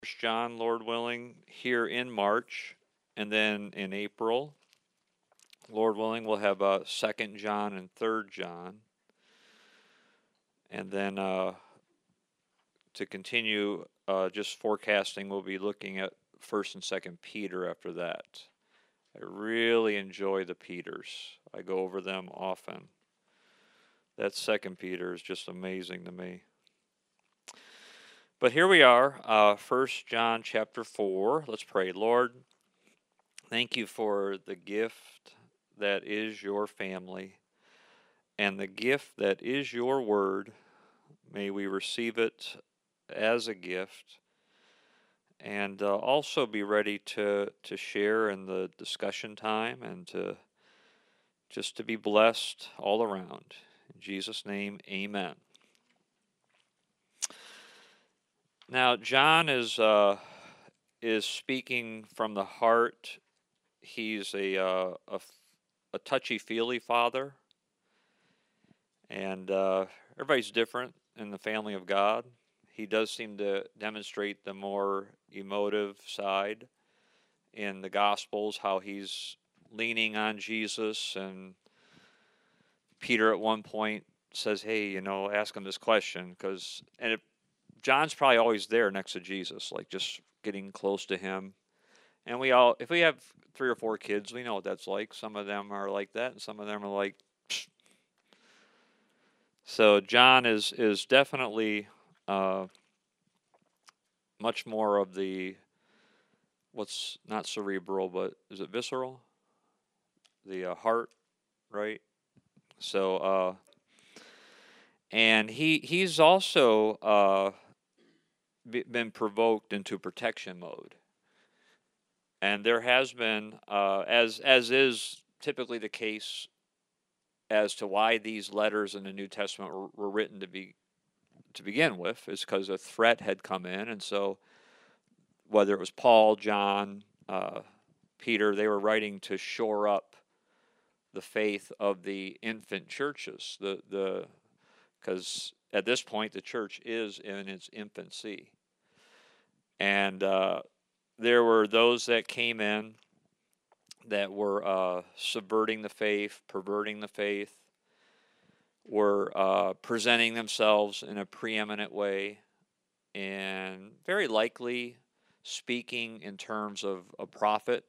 John, Lord willing, here in March, and then in April, Lord willing, we'll have 2nd John and 3rd John, and then to continue just forecasting, we'll be looking at 1st and 2nd Peter after that. I really enjoy the Peters. I go over them often. That 2nd Peter is just amazing to me. But here we are, 1st John chapter 4. Let's pray. Lord, thank you for the gift that is your family and the gift that is your word. May we receive it as a gift and also be ready to share in the discussion time and to be blessed all around. In Jesus' name, amen. Now, John is speaking from the heart. He's a touchy-feely father, and everybody's different in the family of God. He does seem to demonstrate the more emotive side in the Gospels, how he's leaning on Jesus, and Peter at one point says, hey, ask him this question, John's probably always there next to Jesus, like just getting close to him. And if we have 3 or 4 kids, we know what that's like. Some of them are like that, and some of them are like, psh. So John is definitely much more of the, what's not cerebral, but is it visceral? The heart, right? So, and he's also been provoked into protection mode. And there has been, as is typically the case, as to why these letters in the New Testament were written to begin with, is because a threat had come in, and so whether it was Paul, John, Peter, they were writing to shore up the faith of the infant churches. Because at this point the church is in its infancy, and there were those that came in that were subverting the faith, perverting the faith, were presenting themselves in a preeminent way, and very likely speaking in terms of a prophet.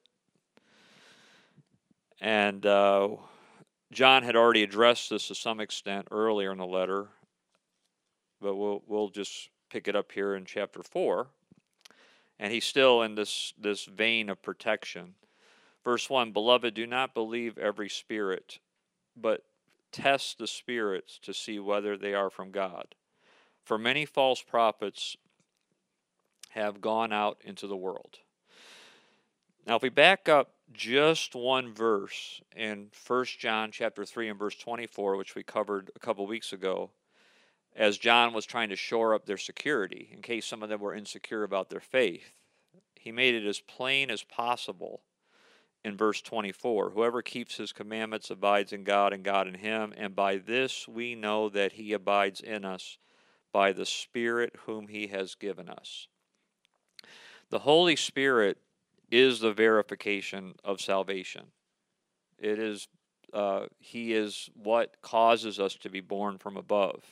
And John had already addressed this to some extent earlier in the letter, but we'll just pick it up here in chapter 4. And he's still in this vein of protection. Verse 1, Beloved, do not believe every spirit, but test the spirits to see whether they are from God. For many false prophets have gone out into the world. Now, if we back up just one verse in 1 John chapter 3 and verse 24, which we covered a couple weeks ago, as John was trying to shore up their security, in case some of them were insecure about their faith, he made it as plain as possible in verse 24. Whoever keeps his commandments abides in God and God in him, and by this we know that he abides in us, by the Spirit whom he has given us. The Holy Spirit is the verification of salvation. It is, he is what causes us to be born from above.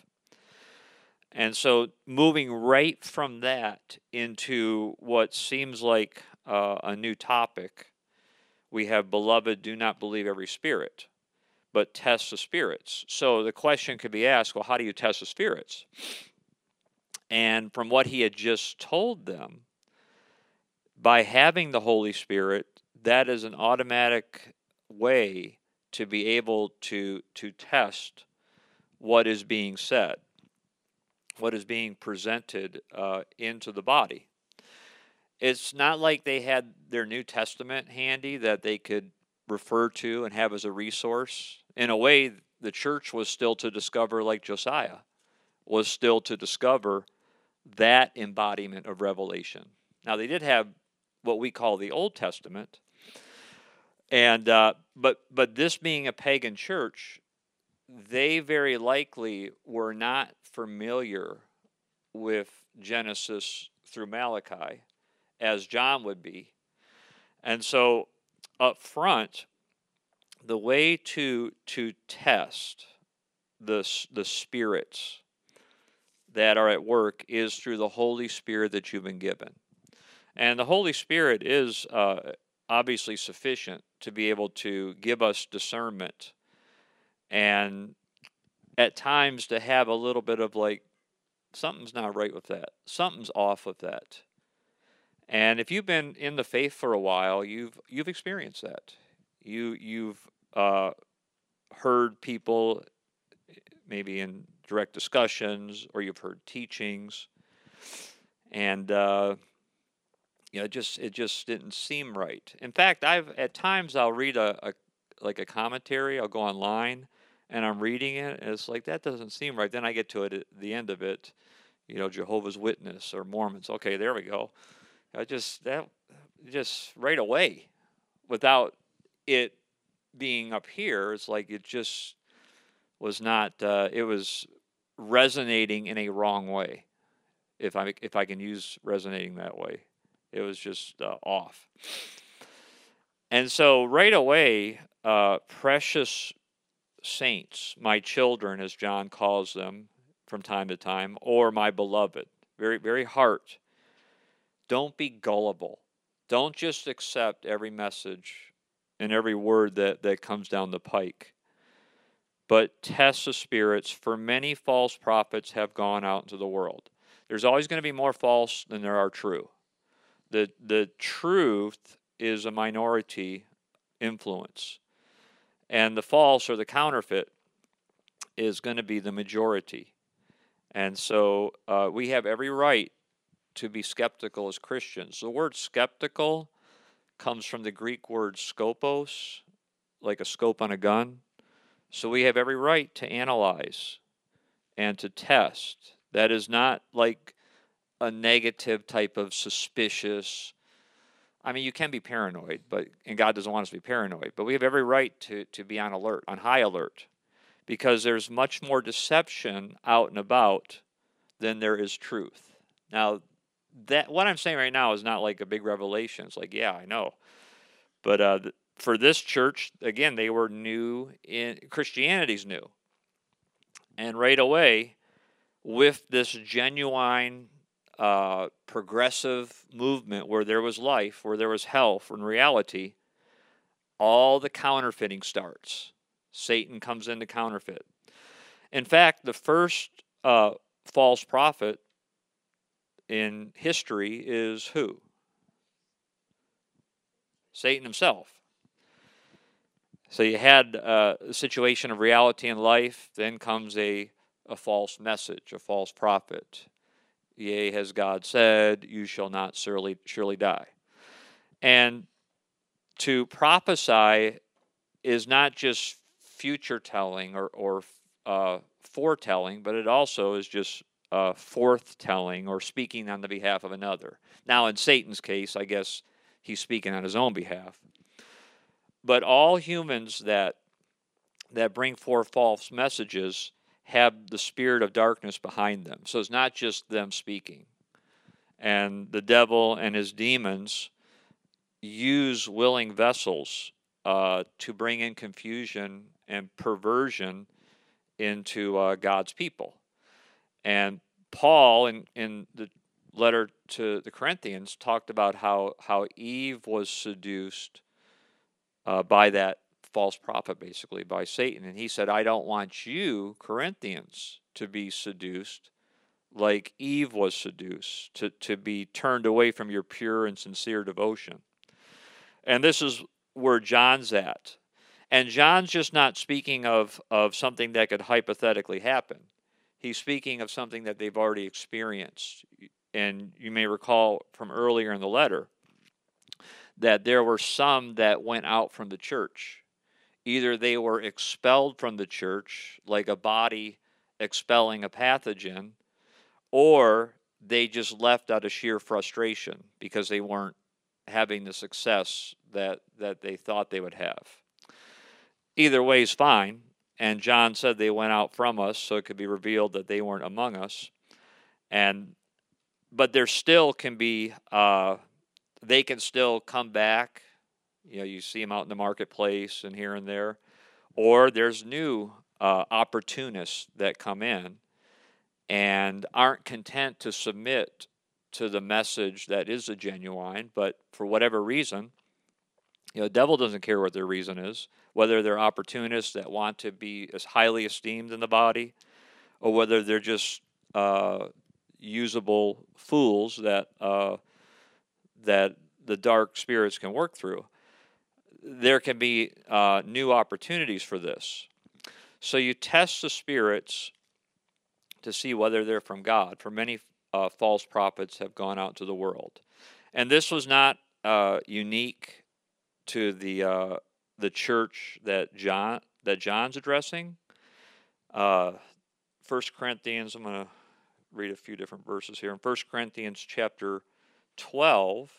And so moving right from that into what seems like a new topic, we have, Beloved, do not believe every spirit, but test the spirits. So the question could be asked, well, how do you test the spirits? And from what he had just told them, by having the Holy Spirit, that is an automatic way to be able to test what is being said, what is being presented into the body. It's not like they had their New Testament handy that they could refer to and have as a resource. In a way, the church was still to discover, like Josiah, was still to discover that embodiment of revelation. Now, they did have what we call the Old Testament, and but this being a pagan church, they very likely were not familiar with Genesis through Malachi. as John would be. And so up front, the way to test the spirits that are at work is through the Holy Spirit that you've been given. And the Holy Spirit is obviously sufficient to be able to give us discernment, and at times to have a little bit of like, something's not right with that, something's off with that. And if you've been in the faith for a while, you've experienced that. You've heard people maybe in direct discussions, or you've heard teachings, and it just didn't seem right. In fact, at times I'll read a commentary. I'll go online and I'm reading it, and it's like, that doesn't seem right. Then I get to it at the end of it, Jehovah's Witness or Mormons. Okay, there we go. Just right away, without it being up here, it's like it just was not. It was resonating in a wrong way, if I can use resonating that way. It was just off. And so right away, precious saints, my children, as John calls them from time to time, or my beloved, very, very heart, don't be gullible. Don't just accept every message and every word that comes down the pike, but test the spirits, for many false prophets have gone out into the world. There's always going to be more false than there are true. The truth is a minority influence, and the false or the counterfeit is going to be the majority. And so we have every right to be skeptical as Christians. The word skeptical comes from the Greek word skopos, like a scope on a gun. So we have every right to analyze and to test. That is not like a negative type of suspicious. I mean, you can be paranoid, and God doesn't want us to be paranoid, but we have every right to be on alert, on high alert, because there's much more deception out and about than there is truth. Now, that what I'm saying right now is not like a big revelation. It's like, yeah, I know. But for this church, again, they were new Christianity's new. And right away, with this genuine progressive movement where there was life, where there was health and reality, all the counterfeiting starts. Satan comes in to counterfeit. In fact, the first false prophet in history is who? Satan himself. So you had a situation of reality and life, then comes a false message, a false prophet. Yea, has God said, you shall not surely die. And to prophesy is not just future telling or foretelling, but it also is just forthtelling or speaking on the behalf of another. Now, in Satan's case, I guess he's speaking on his own behalf. But all humans that bring forth false messages have the spirit of darkness behind them. So it's not just them speaking. And the devil and his demons use willing vessels to bring in confusion and perversion into God's people. And Paul, in the letter to the Corinthians, talked about how Eve was seduced by that false prophet, basically, by Satan. And he said, I don't want you, Corinthians, to be seduced like Eve was seduced, to be turned away from your pure and sincere devotion. And this is where John's at. And John's just not speaking of something that could hypothetically happen. He's speaking of something that they've already experienced. And you may recall from earlier in the letter that there were some that went out from the church. Either they were expelled from the church, like a body expelling a pathogen, or they just left out of sheer frustration because they weren't having the success that they thought they would have. Either way is fine. And John said they went out from us, so it could be revealed that they weren't among us. But there still can be they can still come back. You see them out in the marketplace and here and there. Or there's new opportunists that come in and aren't content to submit to the message that is a genuine, but for whatever reason, the devil doesn't care what their reason is, whether they're opportunists that want to be as highly esteemed in the body, or whether they're just usable fools that the dark spirits can work through. There can be new opportunities for this. So you test the spirits to see whether they're from God. For many false prophets have gone out to the world. And this was not unique to the church that John's addressing. 1 Corinthians, I'm going to read a few different verses here. In 1 Corinthians chapter 12,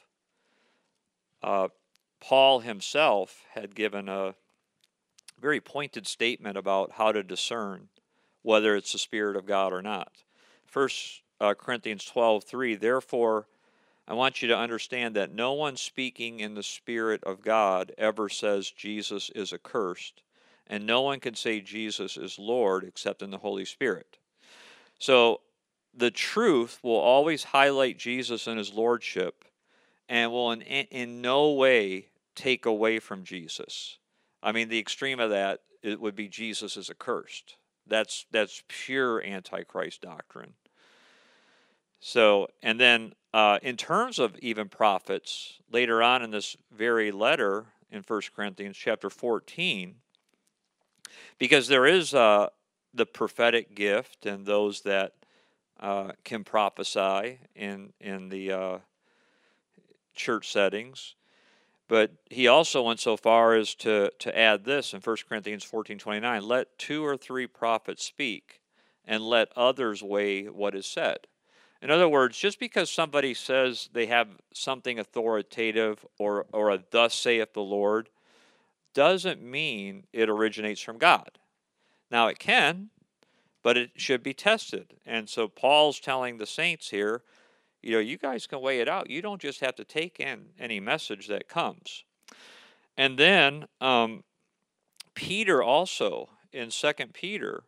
Paul himself had given a very pointed statement about how to discern whether it's the Spirit of God or not. 1 Corinthians 12:3, therefore, I want you to understand that no one speaking in the Spirit of God ever says Jesus is accursed, and no one can say Jesus is Lord except in the Holy Spirit. So the truth will always highlight Jesus and his lordship, and will in no way take away from Jesus. I mean, the extreme of that, it would be Jesus is accursed. That's pure Antichrist doctrine. So, and then in terms of even prophets, later on in this very letter in 1 Corinthians chapter 14, because there is the prophetic gift and those that can prophesy in the church settings. But he also went so far as to add this in 1 Corinthians 14:29, let 2 or 3 prophets speak, and let others weigh what is said. In other words, just because somebody says they have something authoritative or a thus saith the Lord, doesn't mean it originates from God. Now it can, but it should be tested. And so Paul's telling the saints here, you guys can weigh it out. You don't just have to take in any message that comes. And then Peter also, in 2 Peter,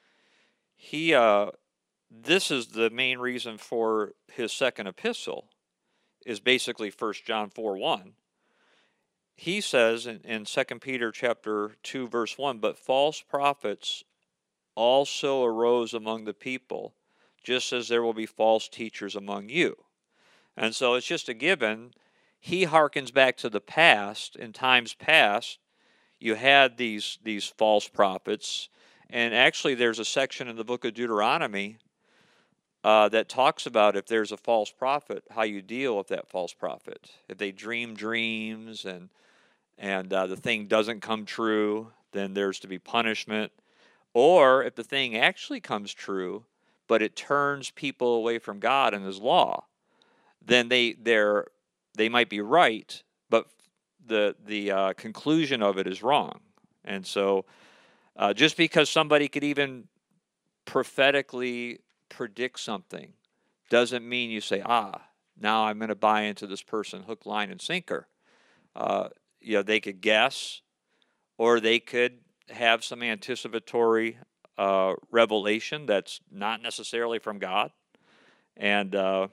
this is the main reason for his second epistle, is basically 1 John 4:1. He says in 2 Peter chapter 2, verse 1, but false prophets also arose among the people, just as there will be false teachers among you. And so it's just a given. He harkens back to the past. In times past, you had these false prophets. And actually, there's a section in the book of Deuteronomy that talks about if there's a false prophet, how you deal with that false prophet. If they dream dreams and the thing doesn't come true, then there's to be punishment. Or if the thing actually comes true, but it turns people away from God and his law, then they might be right, but the conclusion of it is wrong. And so just because somebody could even prophetically predict something doesn't mean you say, now I'm going to buy into this person hook, line, and sinker. They could guess, or they could have some anticipatory revelation that's not necessarily from God, and an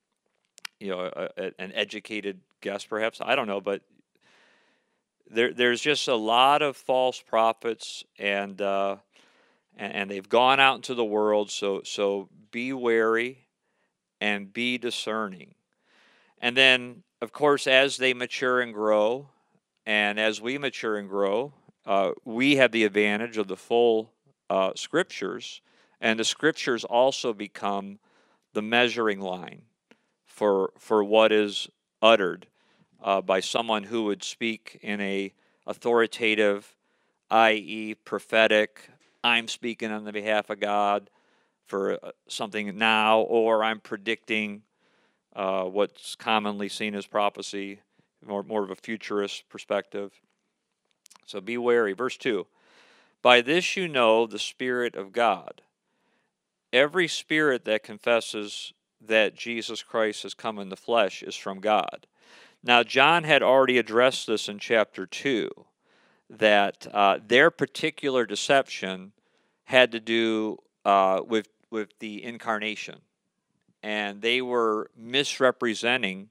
educated guess perhaps. I don't know, but there's just a lot of false prophets, and they've gone out into the world. So be wary and be discerning. And then, of course, as they mature and grow, and as we mature and grow, we have the advantage of the full Scriptures, and the Scriptures also become the measuring line for what is uttered by someone who would speak in a authoritative, i.e. prophetic, I'm speaking on the behalf of God for something now, or I'm predicting what's commonly seen as prophecy, more of a futurist perspective. So be wary. Verse 2, by this you know the Spirit of God. Every spirit that confesses that Jesus Christ has come in the flesh is from God. Now, John had already addressed this in chapter 2, that their particular deception had to do with the incarnation. And they were misrepresenting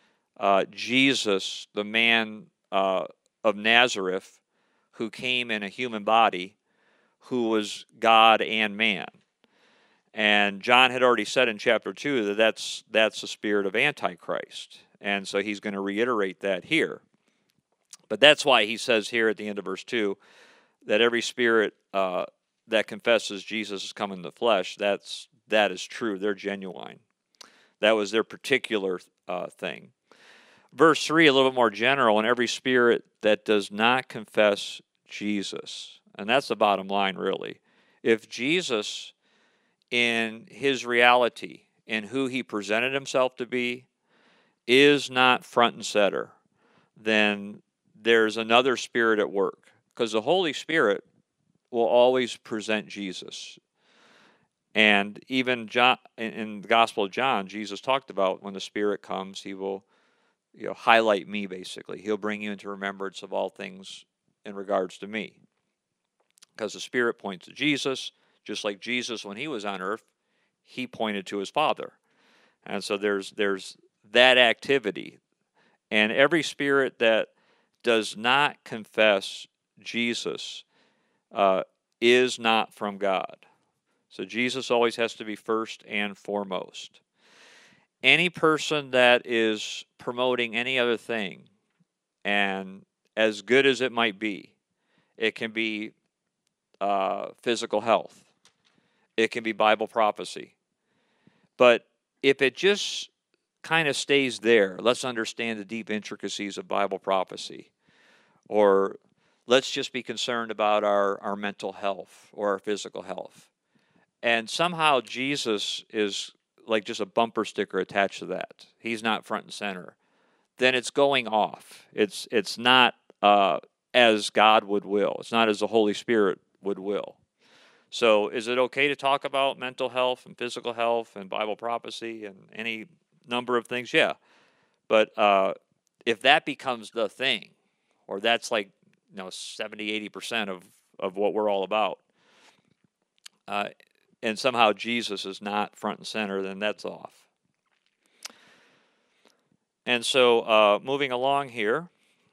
Jesus, the man of Nazareth, who came in a human body, who was God and man. And John had already said in chapter 2 that that's the spirit of Antichrist. And so he's going to reiterate that here. But that's why he says here at the end of verse 2 that every spirit that confesses Jesus has come in the flesh, that is true. They're genuine. That was their particular thing. Verse 3, a little bit more general, and every spirit that does not confess Jesus. And that's the bottom line, really. If Jesus, in his reality, in who he presented himself to be, is not front and center, then there's another spirit at work. Because the Holy Spirit will always present Jesus. And even John, in the Gospel of John, Jesus talked about when the Spirit comes, he will highlight me, basically. He'll bring you into remembrance of all things in regards to me. Because the Spirit points to Jesus, just like Jesus, when he was on earth, he pointed to his Father. And so there's that activity. And every spirit that does not confess Jesus is not from God. So Jesus always has to be first and foremost. Any person that is promoting any other thing, and as good as it might be, it can be physical health, it can be Bible prophecy. But if it just kind of stays there, let's understand the deep intricacies of Bible prophecy, or let's just be concerned about our mental health or our physical health. And somehow Jesus is like just a bumper sticker attached to that. He's not front and center. Then it's going off. It's not as God would will. It's not as the Holy Spirit would will. So is it okay to talk about mental health and physical health and Bible prophecy and any number of things? Yeah. But if that becomes the thing, or that's like 70, 80% of what we're all about, and somehow Jesus is not front and center, then that's off. And so moving along here,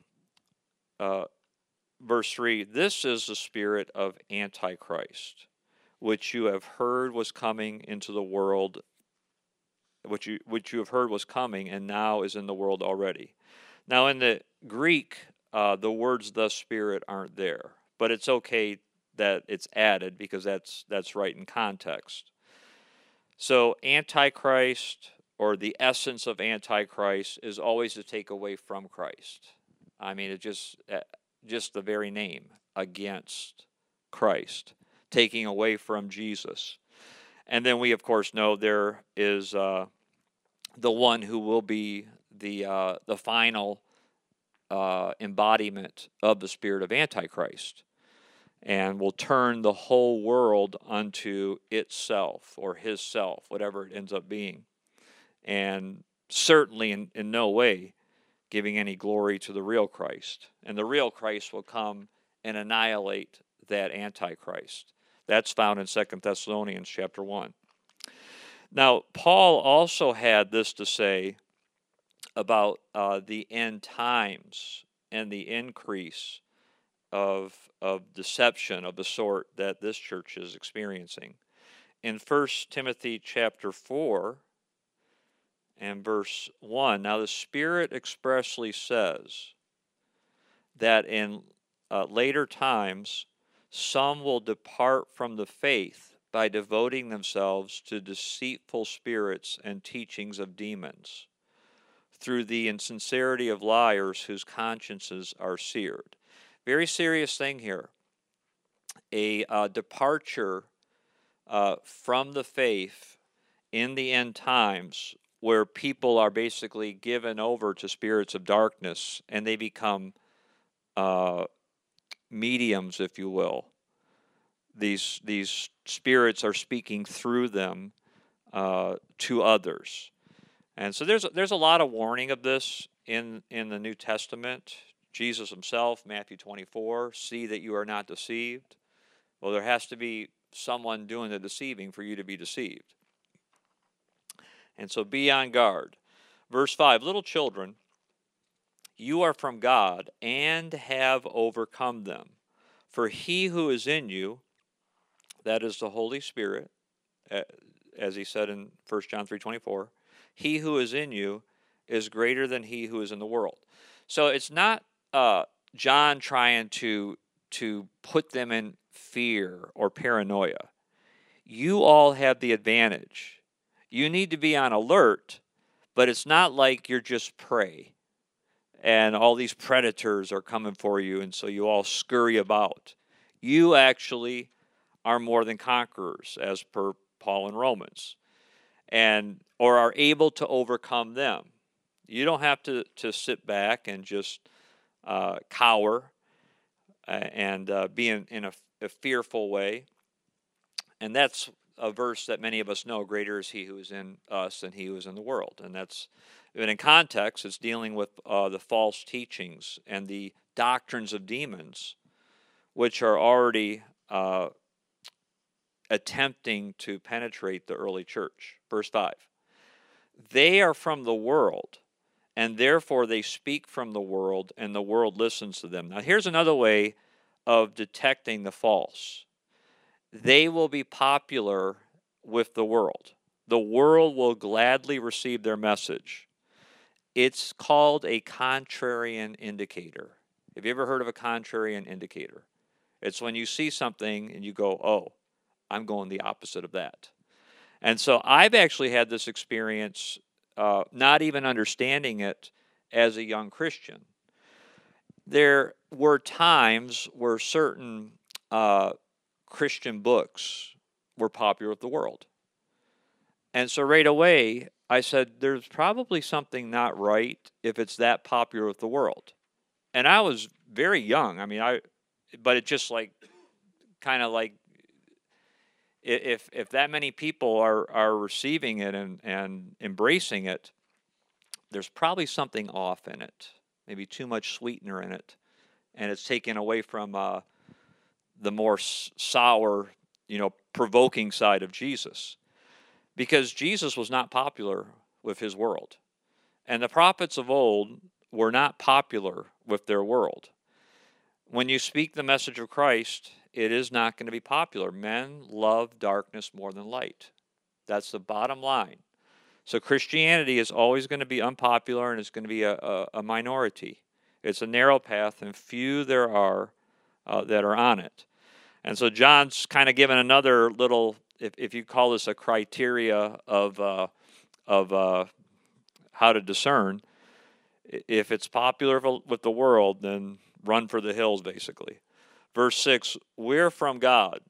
verse 3, this is the spirit of Antichrist, which you have heard was coming into the world, which you have heard was coming and now is in the world already. Now in the Greek, the words "the Spirit" aren't there, but it's okay that it's added because that's right in context. So Antichrist, or the essence of Antichrist, is always to take away from Christ. I mean, it just the very name, against Christ, taking away from Jesus. And then we, of course, know there is the one who will be the final embodiment of the spirit of Antichrist, and will turn the whole world unto itself, or his self, whatever it ends up being. And certainly in no way giving any glory to the real Christ. And the real Christ will come and annihilate that Antichrist. That's found in 2 Thessalonians chapter 1. Now, Paul also had this to say about the end times and the increase of deception of the sort that this church is experiencing. In 1 Timothy chapter 4 and verse 1, now the Spirit expressly says that in later times some will depart from the faith by devoting themselves to deceitful spirits and teachings of demons, through the insincerity of liars whose consciences are seared. Very serious thing here. A departure from the faith in the end times, where people are basically given over to spirits of darkness, and they become mediums, if you will. These spirits are speaking through them to others. And so there's a lot of warning of this in the New Testament. Jesus himself, Matthew 24, see that you are not deceived. Well, there has to be someone doing the deceiving for you to be deceived. And so be on guard. Verse 5, little children, you are from God and have overcome them. For he who is in you, that is the Holy Spirit, as he said in 1 John 3:24, he who is in you is greater than he who is in the world. So it's not John trying to put them in fear or paranoia. You all have the advantage. You need to be on alert, but it's not like you're just prey and all these predators are coming for you, and so you all scurry about. You actually are more than conquerors, as per Paul in Romans, or are able to overcome them. You don't have to sit back and just cower and be in a fearful way. And that's a verse that many of us know, greater is he who is in us than he who is in the world. And in context, it's dealing with the false teachings and the doctrines of demons, which are already attempting to penetrate the early church. Verse 5, they are from the world, and therefore they speak from the world, and the world listens to them. Now here's another way of detecting the false. They will be popular with the world. The world will gladly receive their message. It's called a contrarian indicator. Have you ever heard of a contrarian indicator? It's when you see something and you go, oh, I'm going the opposite of that. And so I've actually had this experience, not even understanding it as a young Christian. There were times where certain Christian books were popular with the world. And so right away, I said, there's probably something not right if it's that popular with the world. And I was very young. I mean, but it just kind of like, if that many people are receiving it and embracing it, there's probably something off in it, maybe too much sweetener in it, and it's taken away from the more sour, provoking side of Jesus, because Jesus was not popular with his world, and the prophets of old were not popular with their world. When you speak the message of Christ, it is not going to be popular. Men love darkness more than light. That's the bottom line. So Christianity is always going to be unpopular, and it's going to be a minority. It's a narrow path, and few there are that are on it. And so John's kind of given another little, if you call this a criteria of how to discern. If it's popular with the world, then run for the hills, basically. Verse 6, we're from God.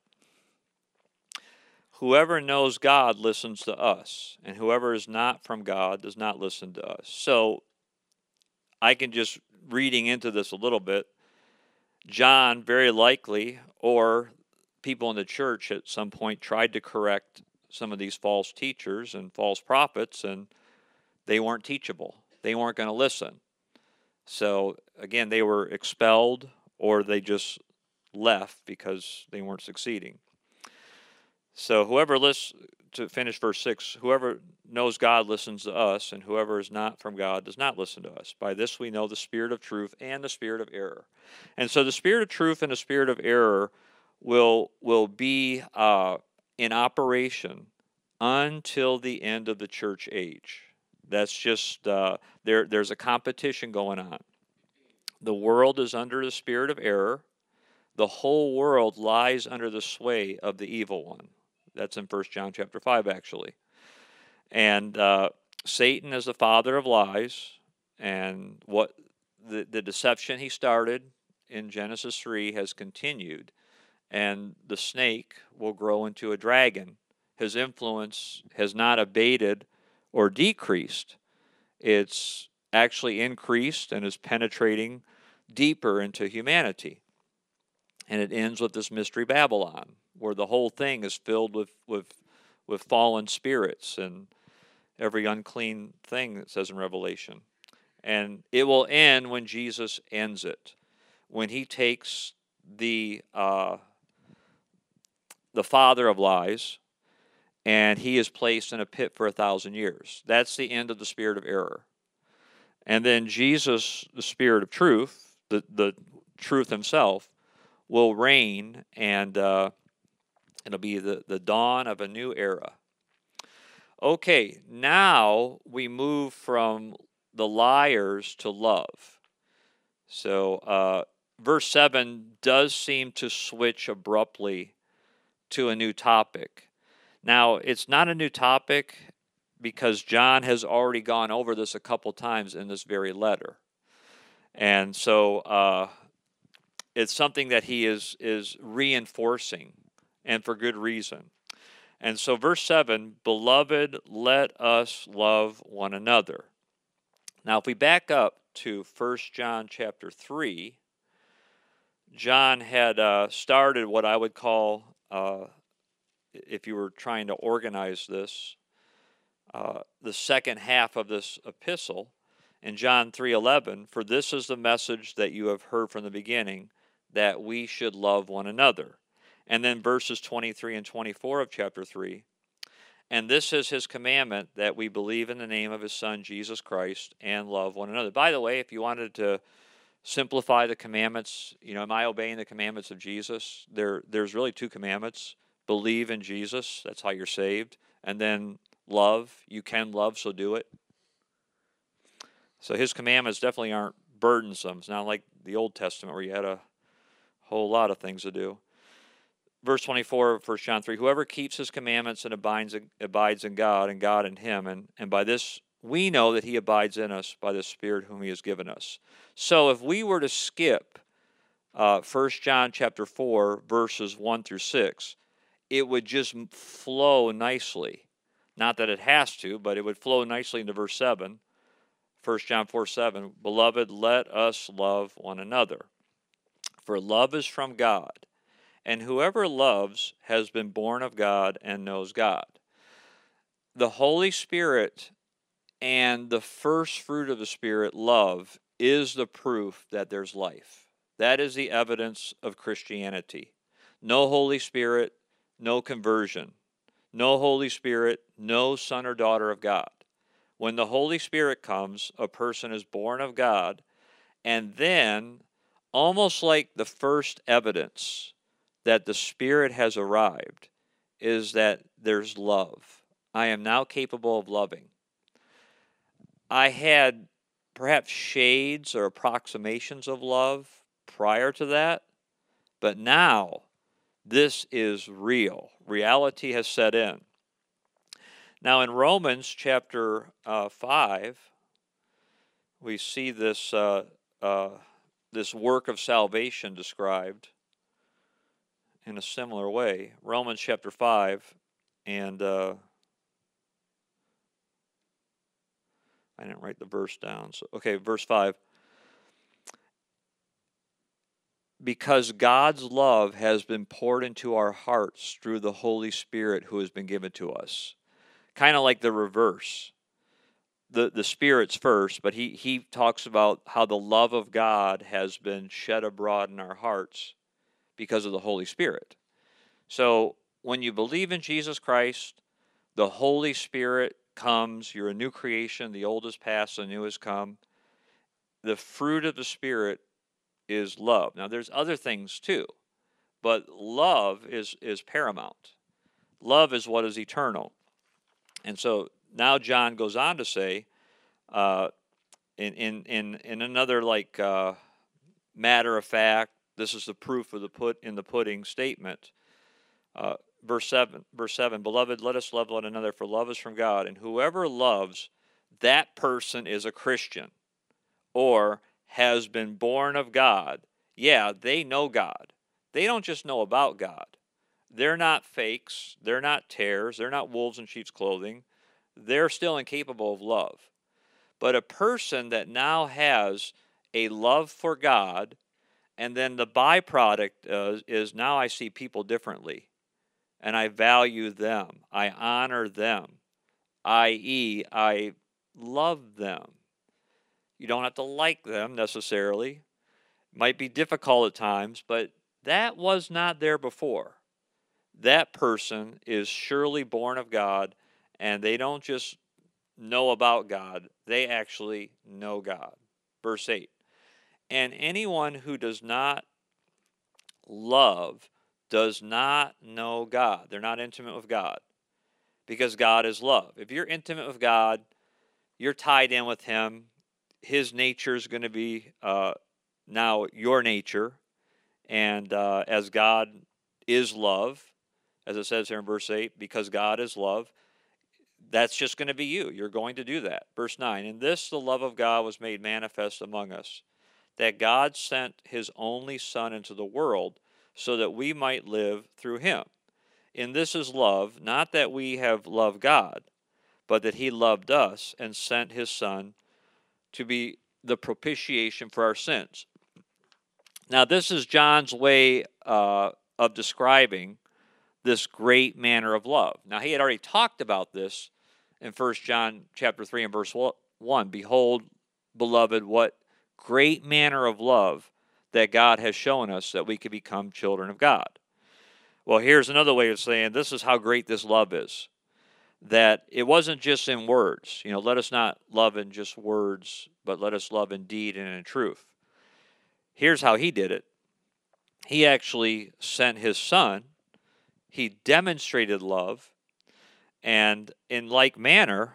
Whoever knows God listens to us, and whoever is not from God does not listen to us. So I can just, reading into this a little bit, John very likely, or people in the church at some point, tried to correct some of these false teachers and false prophets, and they weren't teachable. They weren't going to listen. So again, they were expelled, or they just left because they weren't succeeding. So to finish verse 6, whoever knows God listens to us, and whoever is not from God does not listen to us. By this we know the spirit of truth and the spirit of error. And so the spirit of truth and the spirit of error will be in operation until the end of the church age. That's just, there's a competition going on. The world is under the spirit of error. The whole world lies under the sway of the evil one. That's in 1 John chapter 5, actually. And Satan is the father of lies, and what the deception he started in Genesis 3 has continued, and the snake will grow into a dragon. His influence has not abated or decreased. It's actually increased and is penetrating deeper into humanity. And it ends with this mystery Babylon, where the whole thing is filled with fallen spirits and every unclean thing, it says in Revelation. And it will end when Jesus ends it, when he takes the father of lies, and he is placed in a pit for 1,000 years. That's the end of the spirit of error. And then Jesus, the spirit of truth, the truth himself, will reign, and it'll be the dawn of a new era. Okay, now we move from the liars to love. So verse 7 does seem to switch abruptly to a new topic. Now, it's not a new topic because John has already gone over this a couple times in this very letter. And so it's something that he is reinforcing, and for good reason. And so verse 7, beloved, let us love one another. Now, if we back up to 1 John chapter 3, John had started what I would call, if you were trying to organize this, the second half of this epistle in John 3:11, for this is the message that you have heard from the beginning, that we should love one another. And then verses 23 and 24 of chapter 3, and this is his commandment, that we believe in the name of his Son, Jesus Christ, and love one another. By the way, if you wanted to simplify the commandments, am I obeying the commandments of Jesus? There's really two commandments. Believe in Jesus, that's how you're saved. And then love, you can love, so do it. So his commandments definitely aren't burdensome. It's not like the Old Testament where you had a whole lot of things to do. Verse 24 of 1 John 3, whoever keeps his commandments and abides in God, and God in him, and by this we know that he abides in us by the Spirit whom he has given us. So if we were to skip 1 John chapter 4, verses 1 through 6, it would just flow nicely. Not that it has to, but it would flow nicely into verse 7. 1 John 4:7, beloved, let us love one another. For love is from God, and whoever loves has been born of God and knows God. The Holy Spirit and the first fruit of the Spirit, love, is the proof that there's life. That is the evidence of Christianity. No Holy Spirit, no conversion. No Holy Spirit, no son or daughter of God. When the Holy Spirit comes, a person is born of God, and then, almost like the first evidence that the Spirit has arrived, is that there's love. I am now capable of loving. I had perhaps shades or approximations of love prior to that, but now this is real. Reality has set in. Now in Romans chapter 5, we see this this work of salvation described in a similar way. Romans chapter 5, and I didn't write the verse down. So okay, verse 5. Because God's love has been poured into our hearts through the Holy Spirit who has been given to us. Kind of like the reverse. The Spirit's first, but he talks about how the love of God has been shed abroad in our hearts because of the Holy Spirit. So when you believe in Jesus Christ, the Holy Spirit comes, you're a new creation, the old is past, the new has come. The fruit of the Spirit is love. Now there's other things too, but love is paramount. Love is what is eternal. And so now John goes on to say, in another matter of fact, this is the proof of the pudding statement. Verse 7, beloved, let us love one another, for love is from God, and whoever loves, that person is a Christian, or has been born of God. Yeah, they know God. They don't just know about God. They're not fakes. They're not tares. They're not wolves in sheep's clothing. They're still incapable of love. But a person that now has a love for God, and then the byproduct is now I see people differently, and I value them. I honor them, i.e., I love them. You don't have to like them necessarily. It might be difficult at times, but that was not there before. That person is surely born of God, and they don't just know about God, they actually know God. Verse 8. And anyone who does not love does not know God. They're not intimate with God because God is love. If you're intimate with God, you're tied in with Him. His nature is going to be now your nature. And as God is love, as it says here in verse 8, because God is love, that's just going to be you. You're going to do that. Verse 9, in this the love of God was made manifest among us, that God sent His only Son into the world so that we might live through Him. In this is love, not that we have loved God, but that He loved us and sent His Son to be the propitiation for our sins. Now, this is John's way of describing this great manner of love. Now, he had already talked about this in 1 John chapter 3 and verse 1. Behold, beloved, what great manner of love that God has shown us that we could become children of God. Well, here's another way of saying this is how great this love is. That it wasn't just in words. Let us not love in just words, but let us love in deed and in truth. Here's how He did it. He actually sent His Son. He demonstrated love. And in like manner,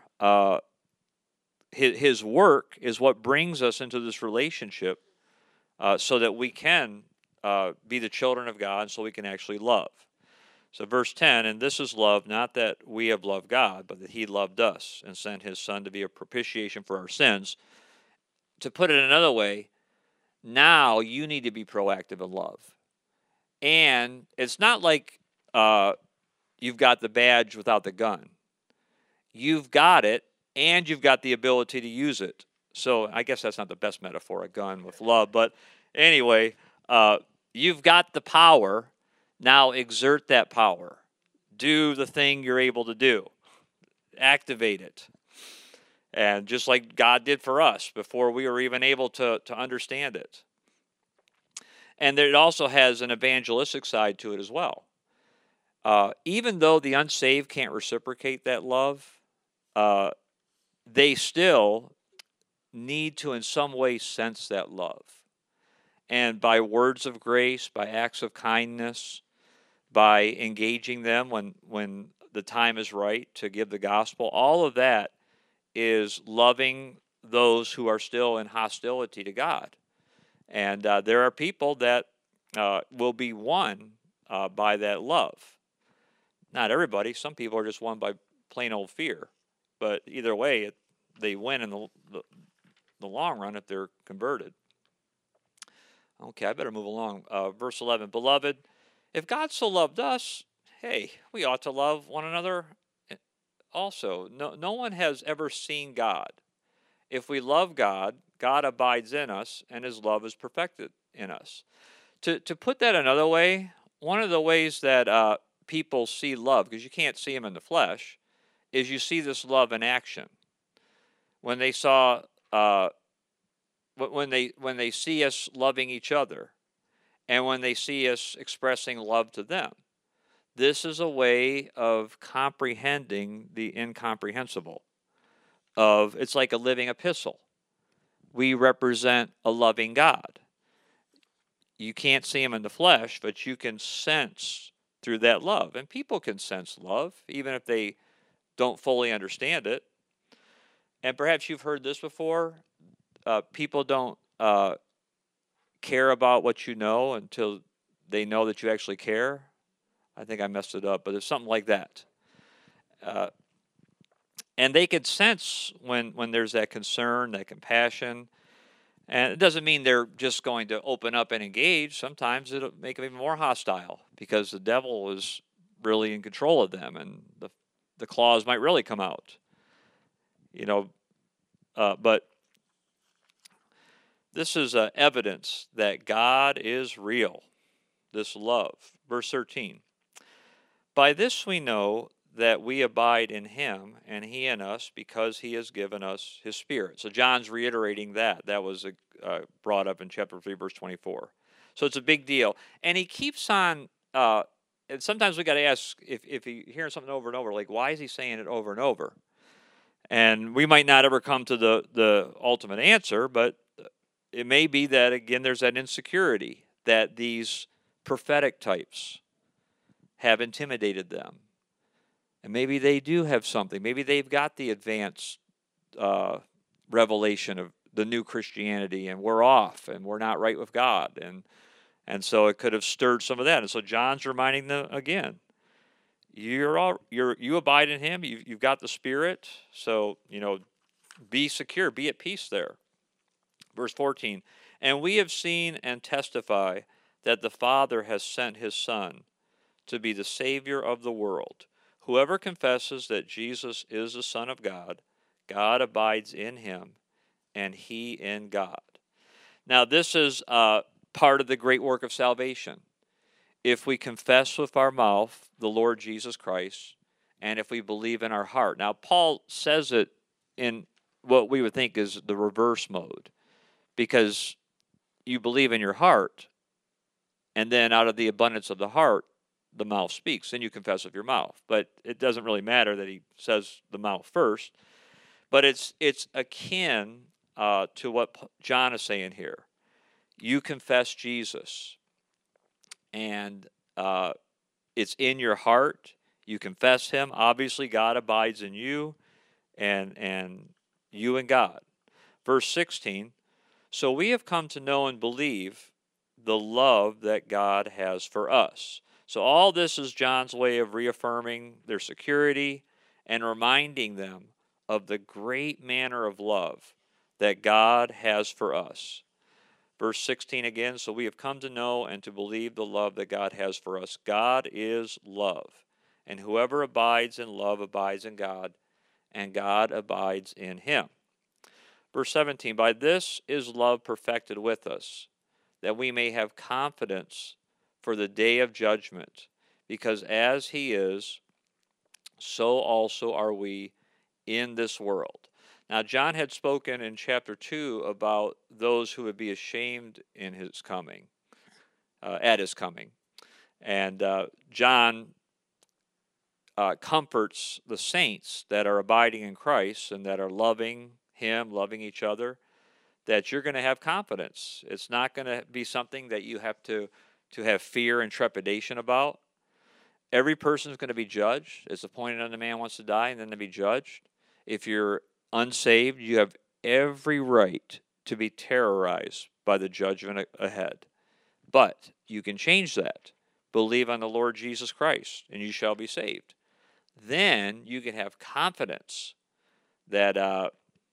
His work is what brings us into this relationship so that we can be the children of God, so we can actually love. So verse 10, and this is love, not that we have loved God, but that He loved us and sent His Son to be a propitiation for our sins. To put it another way, now you need to be proactive in love. And it's not like you've got the badge without the gun. You've got it, and you've got the ability to use it. So I guess that's not the best metaphor, a gun with love. But anyway, you've got the power. Now exert that power. Do the thing you're able to do. Activate it. And just like God did for us before we were even able to understand it. And it also has an evangelistic side to it as well. Even though the unsaved can't reciprocate that love, they still need to in some way sense that love. And by words of grace, by acts of kindness, by engaging them when the time is right to give the gospel, all of that is loving those who are still in hostility to God. And there are people that will be won by that love. Not everybody. Some people are just won by plain old fear. But either way, they win in the long run if they're converted. Okay, I better move along. Verse 11, beloved, if God so loved us, hey, we ought to love one another also. No one has ever seen God. If we love God, God abides in us, and His love is perfected in us. To put that another way, one of the ways that people see love, because you can't see Him in the flesh, is you see this love in action. When they saw, when they see us loving each other, and when they see us expressing love to them, this is a way of comprehending the incomprehensible. It's like a living epistle. We represent a loving God. You can't see Him in the flesh, but you can sense through that love. And people can sense love, even if they don't fully understand it. And perhaps you've heard this before. People don't care about what you know until they know that you actually care. I think I messed it up, but it's something like that. And they can sense when there's that concern, that compassion. And it doesn't mean they're just going to open up and engage. Sometimes it'll make them even more hostile because the devil is really in control of them, and the claws might really come out. But this is evidence that God is real, this love. Verse 13. By this we know that we abide in him and he in us because he has given us his Spirit. So John's reiterating that. That was brought up in chapter 3, verse 24. So it's a big deal. And he keeps on, and sometimes we got to ask if you hearing something over and over, like, why is he saying it over and over? And we might not ever come to the ultimate answer, but it may be that, again, there's that insecurity that these prophetic types have intimidated them. And maybe they do have something. Maybe they've got the advanced revelation of the new Christianity, and we're off, and we're not right with God. And so it could have stirred some of that. And so John's reminding them again, you abide in him. You've got the Spirit. So, be secure, be at peace there. Verse 14, and we have seen and testify that the Father has sent his Son to be the Savior of the world. Whoever confesses that Jesus is the Son of God, God abides in him, and he in God. Now, this is part of the great work of salvation. If we confess with our mouth the Lord Jesus Christ, and if we believe in our heart. Now, Paul says it in what we would think is the reverse mode, because you believe in your heart, and then out of the abundance of the heart, the mouth speaks, and you confess with your mouth. But it doesn't really matter that he says the mouth first. But it's akin to what John is saying here. You confess Jesus, and it's in your heart. You confess him. Obviously, God abides in you, and you in God. Verse 16, so we have come to know and believe the love that God has for us. So all this is John's way of reaffirming their security and reminding them of the great manner of love that God has for us. Verse 16 again, so we have come to know and to believe the love that God has for us. God is love, and whoever abides in love abides in God, and God abides in him. Verse 17, by this is love perfected with us, that we may have confidence for the day of judgment, because as he is, so also are we in this world. Now, John had spoken in chapter 2 about those who would be ashamed in his coming, at his coming. And John comforts the saints that are abiding in Christ and that are loving him, loving each other, that you're going to have confidence. It's not going to be something that you have to have fear and trepidation about. Every person is going to be judged. It's appointed unto man wants to die and then to be judged. If you're unsaved, you have every right to be terrorized by the judgment ahead. But you can change that. Believe on the Lord Jesus Christ, and you shall be saved. Then you can have confidence that on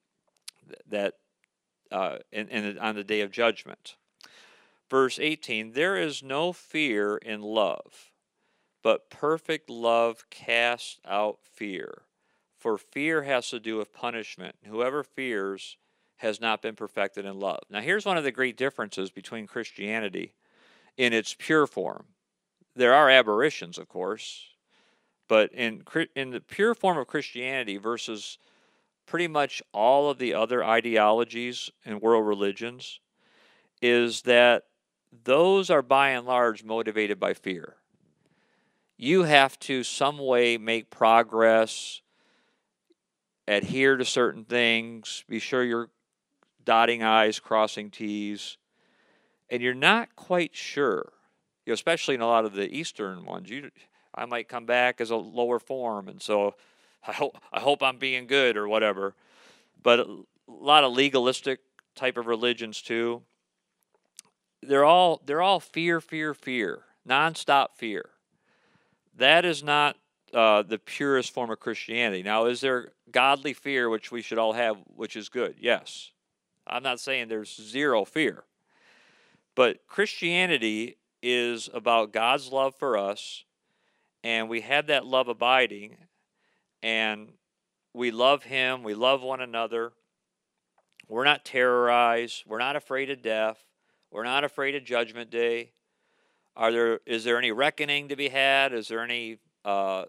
the day of judgment. Verse 18, there is no fear in love, but perfect love casts out fear. For fear has to do with punishment. Whoever fears has not been perfected in love. Now, here's one of the great differences between Christianity in its pure form. There are aberrations, of course, but in the pure form of Christianity versus pretty much all of the other ideologies and world religions, is that those are by and large motivated by fear. You have to some way make progress, adhere to certain things, be sure you're dotting I's, crossing T's, and you're not quite sure, especially in a lot of the Eastern ones. I might come back as a lower form, and so I hope I'm being good or whatever. But a lot of legalistic type of religions too. They're all fear, nonstop fear. That is not the purest form of Christianity. Now, is there godly fear, which we should all have, which is good? Yes. I'm not saying there's zero fear. But Christianity is about God's love for us, and we have that love abiding, and we love him, we love one another. We're not terrorized. We're not afraid of death. We're not afraid of Judgment Day. Is there any reckoning to be had? Is there any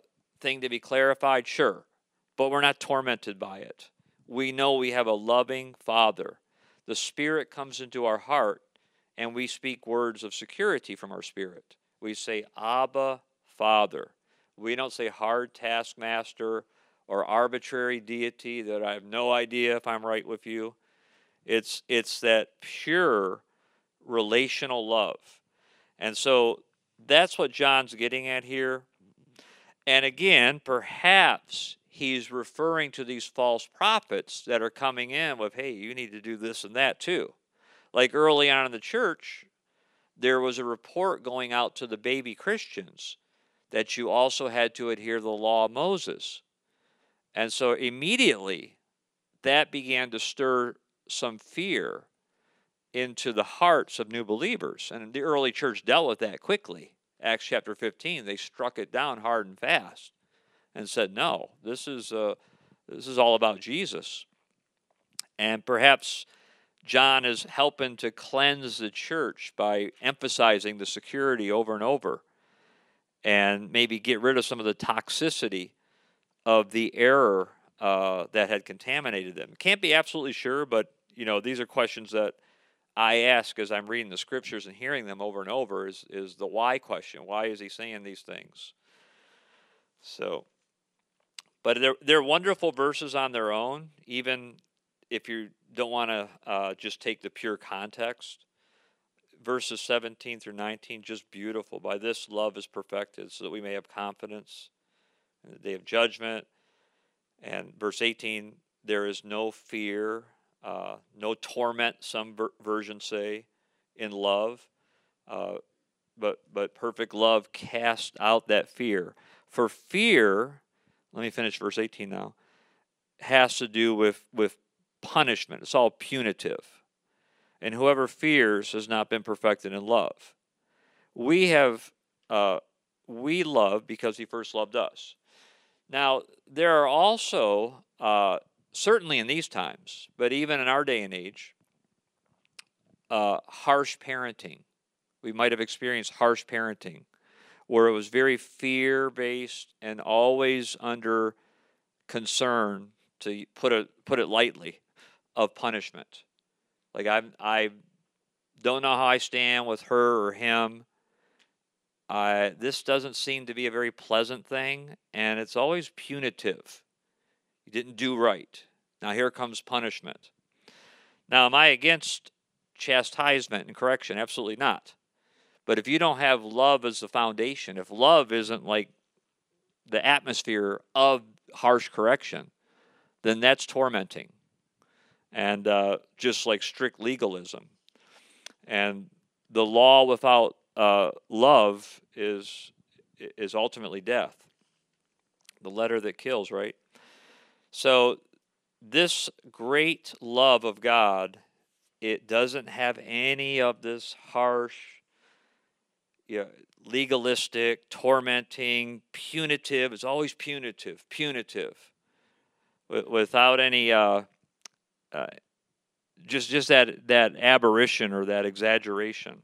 thing to be clarified? Sure. But we're not tormented by it. We know we have a loving Father. The Spirit comes into our heart, and we speak words of security from our spirit. We say, Abba, Father. We don't say hard taskmaster or arbitrary deity that I have no idea if I'm right with you. It's that pure relational love. And so that's what John's getting at here. And again, perhaps he's referring to these false prophets that are coming in with, hey, you need to do this and that too. Like early on in the church, there was a report going out to the baby Christians that you also had to adhere to the law of Moses. And so immediately that began to stir some fear into the hearts of new believers. And the early church dealt with that quickly. Acts chapter 15, they struck it down hard and fast and said, no, this is all about Jesus. And perhaps John is helping to cleanse the church by emphasizing the security over and over, and maybe get rid of some of the toxicity of the error that had contaminated them. Can't be absolutely sure, but these are questions that I ask as I'm reading the scriptures and hearing them over and over. Is the why question? Why is he saying these things? So, but they're wonderful verses on their own, even if you don't want to just take the pure context. Verses 17 through 19, just beautiful. By this love is perfected, so that we may have confidence in the day of judgment. And verse 18, there is no fear, no torment, some versions say, in love. But perfect love casts out that fear. For fear, let me finish verse 18 now, has to do with punishment. It's all punitive. And whoever fears has not been perfected in love. We love because he first loved us. Now, there are also, certainly in these times, but even in our day and age, harsh parenting. We might have experienced harsh parenting, where it was very fear-based and always under concern, to put it lightly, of punishment. Like I don't know how I stand with her or him. This doesn't seem to be a very pleasant thing, and it's always punitive. You didn't do right. Now here comes punishment. Now, am I against chastisement and correction? Absolutely not. But if you don't have love as the foundation, if love isn't like the atmosphere of harsh correction, then that's tormenting. And just like strict legalism. And the law without love is ultimately death. The letter that kills, right? So this great love of God, it doesn't have any of this harsh, legalistic, tormenting, punitive. It's always punitive, without any just that aberration or that exaggeration.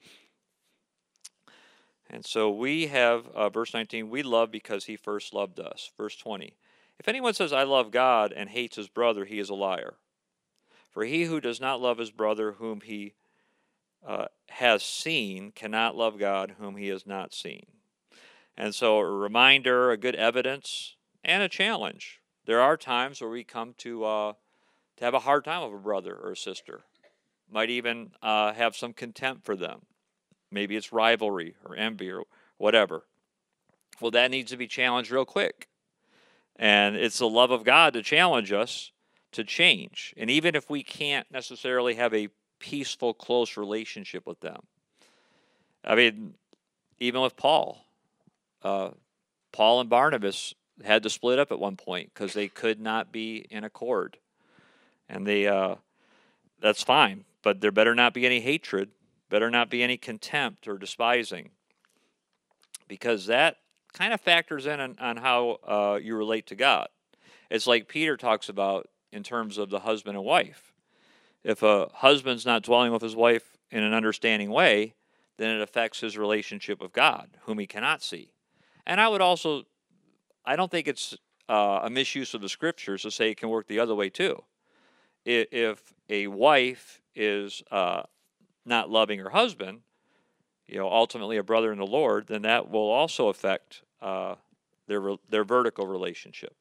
And so we have, verse 19, we love because he first loved us. Verse 20, if anyone says, I love God, and hates his brother, he is a liar. For he who does not love his brother whom he has seen cannot love God whom he has not seen. And so a reminder, a good evidence, and a challenge. There are times where we come to have a hard time with a brother or a sister. Might even have some contempt for them. Maybe it's rivalry or envy or whatever. Well, that needs to be challenged real quick. And it's the love of God to challenge us to change. And even if we can't necessarily have a peaceful, close relationship with them. I mean, even with Paul. Paul and Barnabas had to split up at one point because they could not be in accord. And that's fine. But there better not be any hatred. Better not be any contempt or despising. Because that kind of factors in on how you relate to God. It's like Peter talks about in terms of the husband and wife. If a husband's not dwelling with his wife in an understanding way, then it affects his relationship with God, whom he cannot see. And I would also I don't think it's a misuse of the scriptures to say it can work the other way too. If a wife is not loving her husband, ultimately a brother in the Lord, then that will also affect their vertical relationship.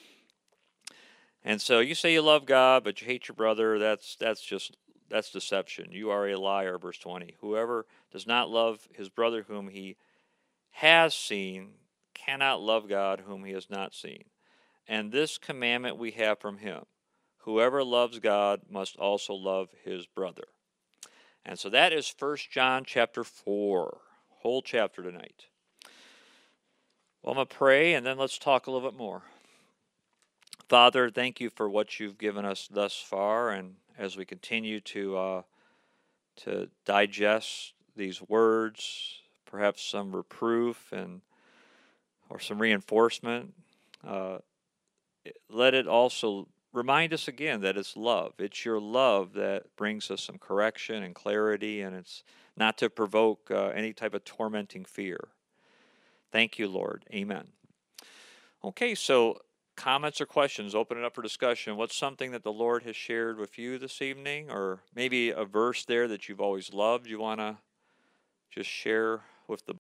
And so you say you love God, but you hate your brother. That's deception. You are a liar, verse 20. Whoever does not love his brother whom he has seen cannot love God whom he has not seen. And this commandment we have from him: whoever loves God must also love his brother. And so that is 1 John chapter 4, whole chapter tonight. Well, I'm going to pray, and then let's talk a little bit more. Father, thank you for what you've given us thus far, and as we continue to digest these words, perhaps some reproof or some reinforcement, let it also remind us again that it's love. It's your love that brings us some correction and clarity, and it's not to provoke any type of tormenting fear. Thank you, Lord. Amen. Okay, so comments or questions, open it up for discussion. What's something that the Lord has shared with you this evening, or maybe a verse there that you've always loved you want to just share with the